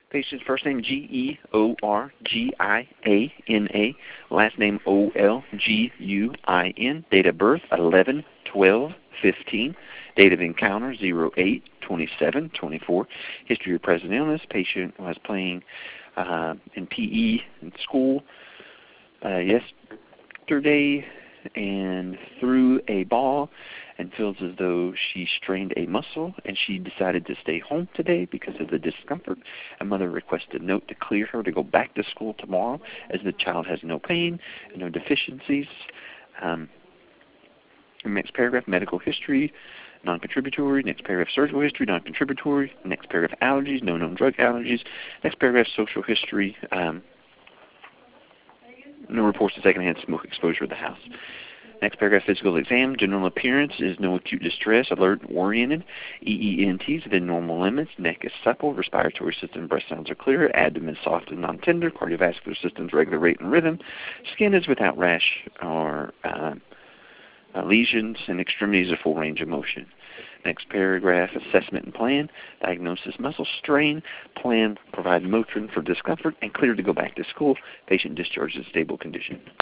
Patient's first name Georgiana, last name Olguin, date of birth 11/12/15, date of encounter 08/27/24. History of present illness: patient was playing in PE in school yesterday and threw a ball and feels as though she strained a muscle, and she decided to stay home today because of the discomfort. A mother requested a note to clear her to go back to school tomorrow, as the child has no pain and no deficiencies. Next paragraph, medical history, non-contributory. Next paragraph, surgical history, non-contributory. Next paragraph, allergies, no known drug allergies. Next paragraph, social history, no reports of secondhand smoke exposure at the house. Next paragraph, physical exam. General appearance is no acute distress, alert, oriented. EENTs within normal limits. Neck is supple. Respiratory system, breast sounds are clear. Abdomen soft and non-tender. Cardiovascular system's regular rate and rhythm. Skin is without rash or lesions, and extremities are full range of motion. Next paragraph, assessment and plan. Diagnosis, muscle strain. Plan, provide Motrin for discomfort and clear to go back to school. Patient discharged in stable condition.